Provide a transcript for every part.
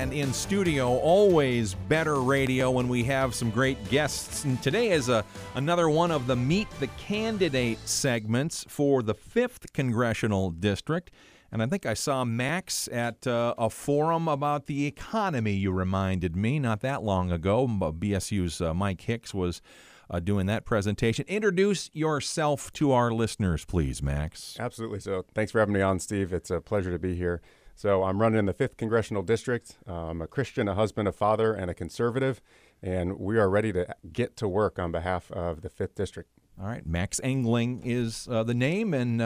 And in studio, always better radio when we have some great guests. And today is another one of the Meet the Candidate segments for the 5th Congressional District. And I think I saw Max at a forum about the economy, you reminded me, not that long ago. BSU's Mike Hicks was doing that presentation. Introduce yourself to our listeners, please, Max. Absolutely. So thanks for having me on, Steve. It's a pleasure to be here. So I'm running in the 5th Congressional District. I'm a Christian, a husband, a father, and a conservative, and we are ready to get to work on behalf of the 5th District. All right. Max Engling is the name, and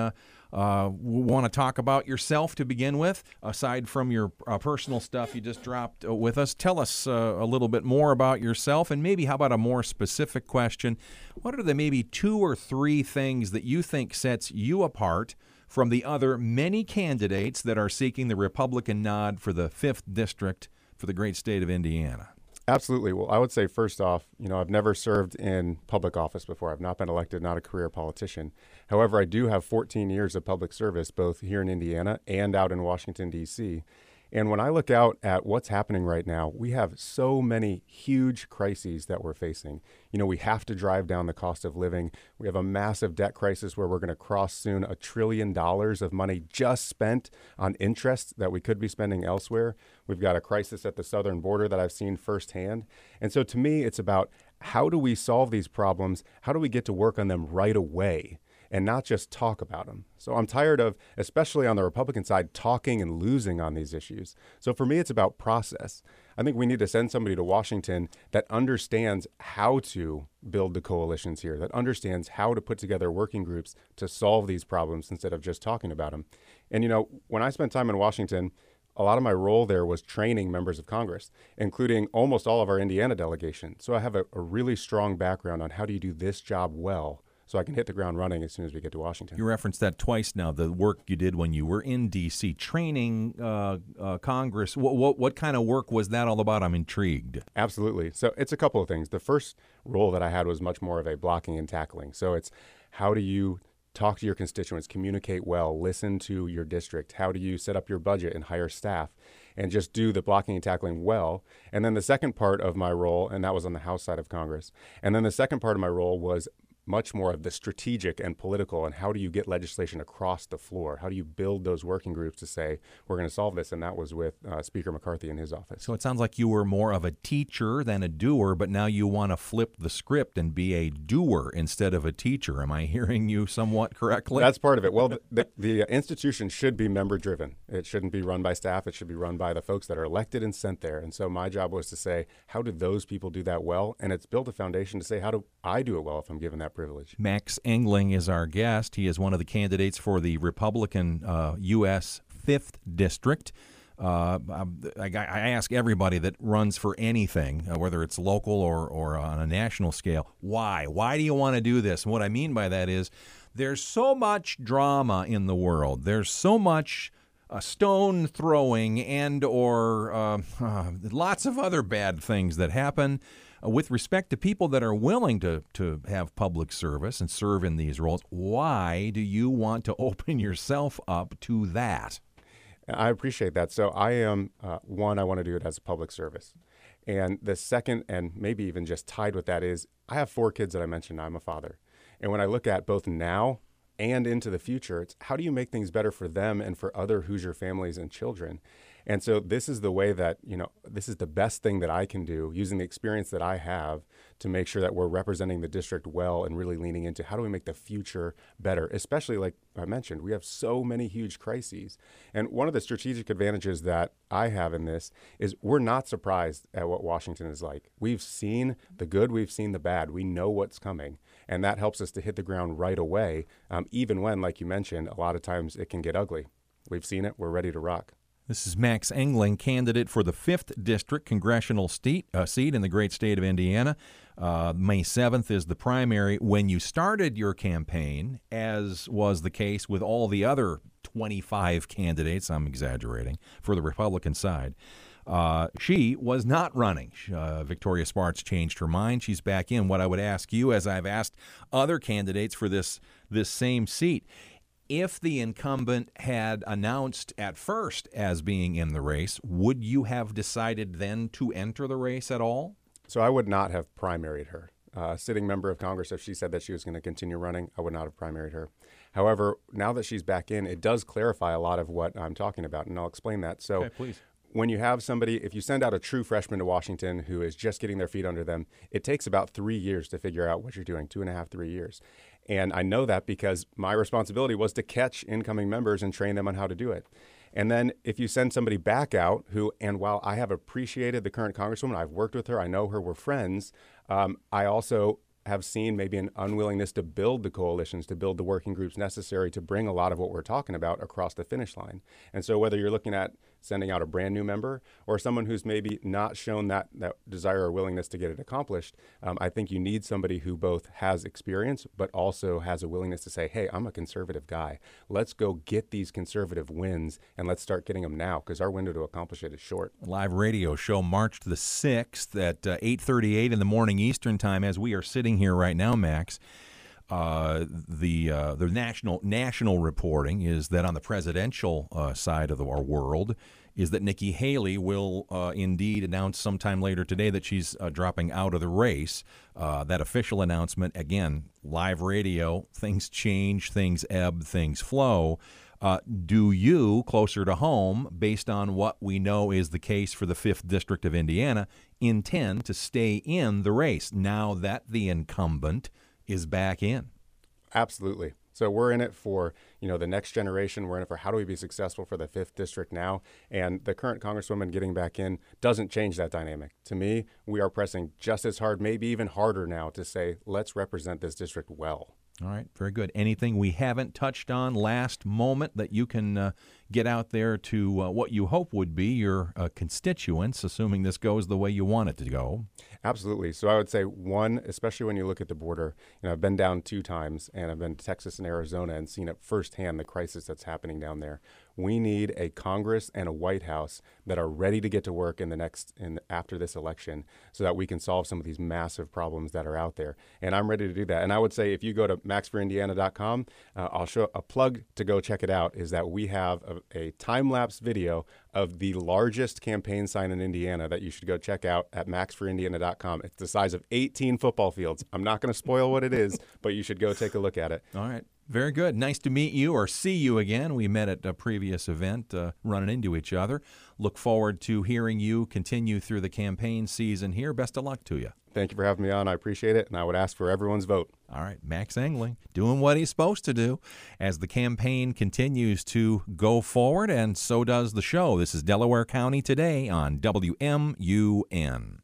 we want to talk about yourself to begin with. Aside from your personal stuff you just dropped with us, tell us a little bit more about yourself, and maybe how about a more specific question? What are the maybe 2 or 3 things that you think sets you apart from the other many candidates that are seeking the Republican nod for the 5th District for the great state of Indiana? Absolutely. Well, I would say first off, I've never served in public office before. I've not been elected, not a career politician. However, I do have 14 years of public service, both here in Indiana and out in Washington, D.C. And when I look out at what's happening right now, we have so many huge crises that we're facing. We have to drive down the cost of living. We have a massive debt crisis where we're going to cross soon $1 trillion of money just spent on interest that we could be spending elsewhere. We've got a crisis at the southern border that I've seen firsthand. And so to me, it's about how do we solve these problems? How do we get to work on them right away? And not just talk about them. So I'm tired of, especially on the Republican side, talking and losing on these issues. So for me, it's about process. I think we need to send somebody to Washington that understands how to build the coalitions here, that understands how to put together working groups to solve these problems instead of just talking about them. And, when I spent time in Washington, a lot of my role there was training members of Congress, including almost all of our Indiana delegation. So I have a really strong background on how do you do this job well, so I can hit the ground running as soon as we get to Washington. You referenced that twice now, the work you did when you were in D.C. training Congress. What kind of work was that all about? I'm intrigued. Absolutely. So it's a couple of things. The first role that I had was much more of a blocking and tackling. So it's how do you talk to your constituents, communicate well, listen to your district? How do you set up your budget and hire staff and just do the blocking and tackling well? And then the second part of my role, and that was on the House side of Congress, and then the second part of my role was much more of the strategic and political, and how do you get legislation across the floor? How do you build those working groups to say, we're going to solve this? And that was with Speaker McCarthy in his office. So it sounds like you were more of a teacher than a doer, but now you want to flip the script and be a doer instead of a teacher. Am I hearing you somewhat correctly? That's part of it. Well, the institution should be member-driven. It shouldn't be run by staff. It should be run by the folks that are elected and sent there. And so my job was to say, how do those people do that well? And it's built a foundation to say, how do I do it well if I'm given that privilege? Max Engling is our guest. He is one of the candidates for the Republican U.S. 5th District. I ask everybody that runs for anything, whether it's local or on a national scale, why? Why do you want to do this? And what I mean by that is there's so much drama in the world. There's so much stone throwing and or lots of other bad things that happen with respect to people that are willing to have public service and serve in these roles. Why do you want to open yourself up to that? I appreciate that. So I am, one, I want to do it as a public service. And the second, and maybe even just tied with that, is I have 4 kids that I mentioned. I'm a father. And when I look at both now and into the future, it's how do you make things better for them and for other Hoosier families and children? And so this is the way that, this is the best thing that I can do using the experience that I have to make sure that we're representing the district well and really leaning into how do we make the future better, especially like I mentioned, we have so many huge crises. And one of the strategic advantages that I have in this is we're not surprised at what Washington is like. We've seen the good, we've seen the bad. We know what's coming. And that helps us to hit the ground right away, even when, like you mentioned, a lot of times it can get ugly. We've seen it. We're ready to rock. This is Max Engling, candidate for the 5th District Congressional seat in the great state of Indiana. May 7th is the primary. When you started your campaign, as was the case with all the other 25 candidates, I'm exaggerating, for the Republican side, she was not running. Victoria Spartz changed her mind. She's back in. What I would ask you, as I've asked other candidates for this same seat, If the incumbent had announced at first as being in the race, would you have decided then to enter the race at all? So I would not have primaried her. Sitting member of Congress, if she said that she was going to continue running, I would not have primaried her. However, now that she's back in, it does clarify a lot of what I'm talking about, and I'll explain that. So, okay, please. When you have somebody, if you send out a true freshman to Washington who is just getting their feet under them, it takes about 3 years to figure out what you're doing, 2.5, 3 years. And I know that because my responsibility was to catch incoming members and train them on how to do it. And then if you send somebody back out who, and while I have appreciated the current Congresswoman, I've worked with her, I know her, we're friends, I also have seen maybe an unwillingness to build the coalitions, to build the working groups necessary to bring a lot of what we're talking about across the finish line. And so whether you're looking at sending out a brand new member or someone who's maybe not shown that desire or willingness to get it accomplished, I think you need somebody who both has experience but also has a willingness to say, hey, I'm a conservative guy. Let's go get these conservative wins and let's start getting them now because our window to accomplish it is short. Live radio show March the 6th at 8:38 in the morning Eastern time as we are sitting here right now, Max. The national reporting is that on the presidential side of our world is that Nikki Haley will indeed announce sometime later today that she's dropping out of the race. That official announcement, again, live radio, things change, things ebb, things flow. Do you, closer to home, based on what we know is the case for the 5th District of Indiana, intend to stay in the race now that the incumbent is back in? Absolutely. So we're in it for, the next generation. We're in it for how do we be successful for the 5th District now? And the current Congresswoman getting back in doesn't change that dynamic. To me, we are pressing just as hard, maybe even harder now to say, let's represent this district well. All right, very good. Anything we haven't touched on last moment that you can get out there to what you hope would be your constituents, assuming this goes the way you want it to go? Absolutely. So I would say one, especially when you look at the border, I've been down 2 times and I've been to Texas and Arizona and seen it firsthand, the crisis that's happening down there. We need a Congress and a White House that are ready to get to work after this election so that we can solve some of these massive problems that are out there. And I'm ready to do that. And I would say if you go to maxforindiana.com, I'll show a plug to go check it out is that we have a time-lapse video of the largest campaign sign in Indiana that you should go check out at maxforindiana.com. It's the size of 18 football fields. I'm not going to spoil what it is, but you should go take a look at it. All right. Very good. Nice to meet you or see you again. We met at a previous event, running into each other. Look forward to hearing you continue through the campaign season here. Best of luck to you. Thank you for having me on. I appreciate it, and I would ask for everyone's vote. All right, Max Engling doing what he's supposed to do as the campaign continues to go forward, and so does the show. This is Delaware County Today on WMUN.